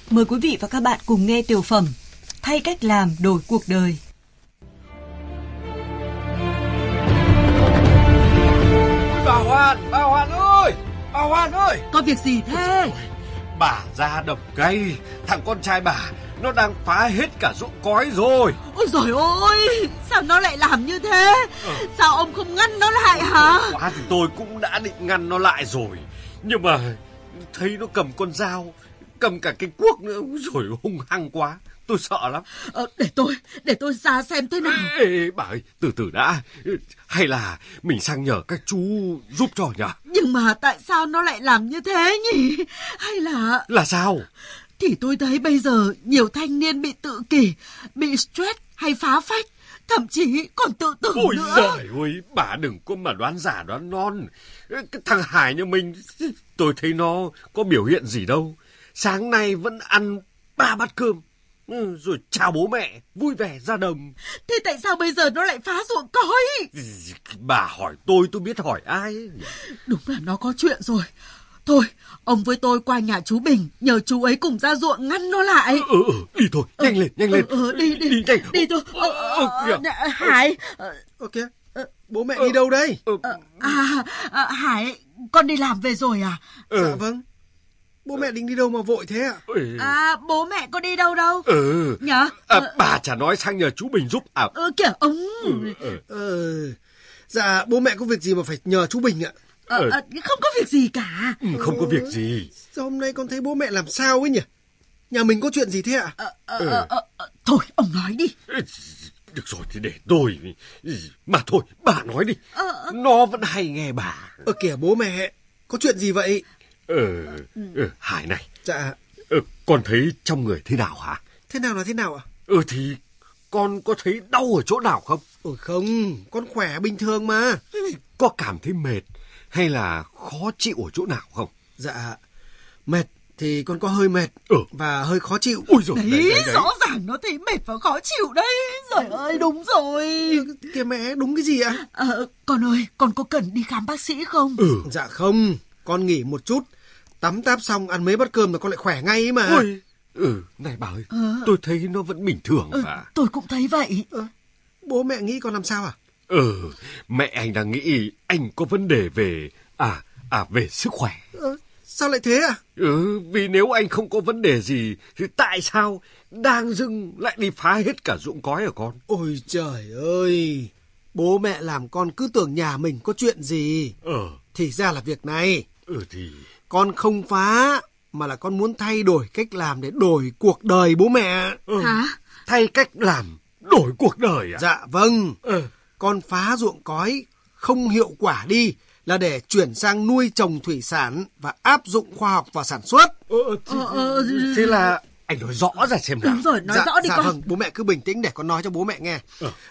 Mời quý vị và các bạn cùng nghe tiểu phẩm Thay cách làm đổi cuộc đời. Bà Hoan ơi! Có việc gì thế? Bà ra đồng cây, thằng con trai bà nó đang phá hết cả ruộng cói rồi. Ôi giời ơi, sao nó lại làm như thế? Sao ông không ngăn nó lại hả? Quá thì tôi cũng đã định ngăn nó lại rồi, nhưng mà thấy nó cầm con dao, cầm cả cái cuốc nữa, rồi hung hăng quá, tôi sợ lắm. Để tôi ra xem thế nào. Ê, bà ơi, từ từ đã, hay là mình sang nhờ các chú giúp cho nhỉ? Nhưng mà tại sao nó lại làm như thế nhỉ? Hay là sao? Thì tôi thấy bây giờ nhiều thanh niên bị tự kỷ, bị stress hay phá phách, thậm chí còn tự tử nữa. Ôi giời ơi, bà đừng có mà đoán giả đoán non. Cái thằng Hải nhà mình, tôi thấy nó có biểu hiện gì đâu. Sáng nay vẫn ăn 3 bát cơm, rồi chào bố mẹ, vui vẻ ra đồng. Thế tại sao bây giờ nó lại phá ruộng cói? Bà hỏi tôi biết hỏi ai. Đúng là nó có chuyện rồi. Thôi, ông với tôi qua nhà chú Bình, nhờ chú ấy cùng ra ruộng ngăn nó lại. Đi thôi, nhanh lên. Đi nhanh. Đi thôi. Hải. Ok, bố mẹ đi đâu đây? Hải, con đi làm về rồi à? Dạ vâng. Bố mẹ định đi đâu mà vội thế ạ? Bố mẹ có đi đâu đâu? Nhở? Bà chả nói sang nhờ chú Bình giúp à? Kìa ông. Dạ, bố mẹ có việc gì mà phải nhờ chú Bình ạ? Không có việc gì cả. Không có việc gì. Sao hôm nay con thấy bố mẹ làm sao ấy nhỉ? Nhà mình có chuyện gì thế ạ? Thôi ông nói đi. Được rồi thì để tôi. Mà thôi bà nói đi. Nó vẫn hay nghe bà. Kìa bố mẹ, có chuyện gì vậy? Hải này. Dạ. Con thấy trong người thế nào hả? Thế nào là thế nào ạ? Thì con có thấy đau ở chỗ nào không? Không, con khỏe bình thường mà. Có cảm thấy mệt hay là khó chịu ở chỗ nào không? Dạ, mệt thì con có hơi mệt và hơi khó chịu. Ôi giời, đấy, rõ ràng nó thấy mệt và khó chịu đấy. Trời ơi, đúng rồi. Kìa mẹ, đúng cái gì ạ? Con ơi, con có cần đi khám bác sĩ không? Dạ không, con nghỉ một chút, tắm táp xong ăn mấy bát cơm là con lại khỏe ngay ấy mà. Ôi, này bà ơi, tôi thấy nó vẫn bình thường mà. Tôi cũng thấy vậy. Bố mẹ nghĩ con làm sao à? Mẹ anh đang nghĩ anh có vấn đề về về sức khỏe. Sao lại thế ạ? Vì nếu anh không có vấn đề gì thì tại sao đang dưng lại đi phá hết cả ruộng cói hả con? Ôi trời ơi, bố mẹ làm con cứ tưởng nhà mình có chuyện gì. Thì ra là việc này. Thì con không phá mà là con muốn thay đổi cách làm để đổi cuộc đời bố mẹ. Hả? Thay cách làm đổi cuộc đời à? Dạ vâng. Con phá ruộng cói không hiệu quả đi là để chuyển sang nuôi trồng thủy sản và áp dụng khoa học vào sản xuất. Thế là anh nói rõ ra xem nào. Đúng rồi, nói rõ đi con. Vâng, bố mẹ cứ bình tĩnh để con nói cho bố mẹ nghe.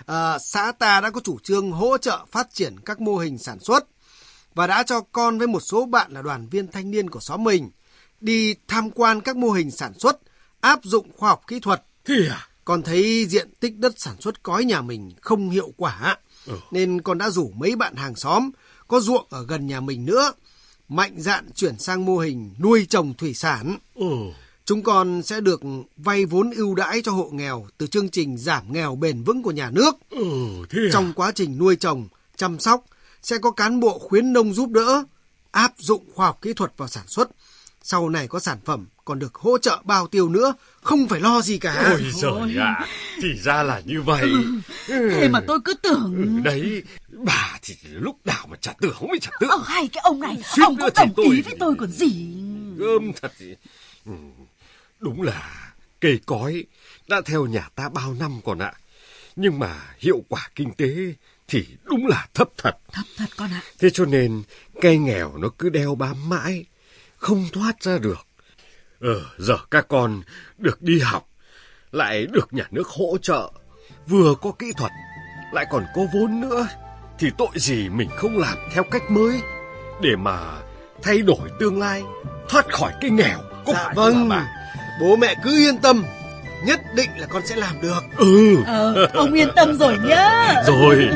Xã ta đã có chủ trương hỗ trợ phát triển các mô hình sản xuất và đã cho con với một số bạn là đoàn viên thanh niên của xóm mình đi tham quan các mô hình sản xuất, áp dụng khoa học kỹ thuật. Thì con thấy diện tích đất sản xuất cói nhà mình không hiệu quả, nên con đã rủ mấy bạn hàng xóm có ruộng ở gần nhà mình nữa mạnh dạn chuyển sang mô hình nuôi trồng thủy sản. Chúng con sẽ được vay vốn ưu đãi cho hộ nghèo từ chương trình giảm nghèo bền vững của nhà nước. Trong quá trình nuôi trồng, chăm sóc sẽ có cán bộ khuyến nông giúp đỡ, áp dụng khoa học kỹ thuật vào sản xuất. Sau này có sản phẩm còn được hỗ trợ bao tiêu nữa, không phải lo gì cả. Ôi giời ạ, thì ra là như vậy. Thế mà tôi cứ tưởng. Đấy, bà thì lúc nào mà chả tưởng mới chả tưởng. Hay cái ông này, ông cũng đồng ý với tôi còn gì. Gớm thật. Đúng là cây cói đã theo nhà ta bao năm còn ạ. Nhưng mà hiệu quả kinh tế thì đúng là thấp thật. Thấp thật con ạ. Thế cho nên cây nghèo nó cứ đeo bám mãi, không thoát ra được. Giờ các con được đi học, lại được nhà nước hỗ trợ, vừa có kỹ thuật, lại còn có vốn nữa, thì tội gì mình không làm theo cách mới để mà thay đổi tương lai, thoát khỏi cái nghèo. Dạ vâng, bố mẹ cứ yên tâm, nhất định là con sẽ làm được. Ông yên tâm rồi nhá. Rồi.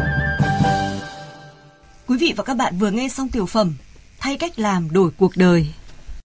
Quý vị và các bạn vừa nghe xong tiểu phẩm Thay cách làm đổi cuộc đời.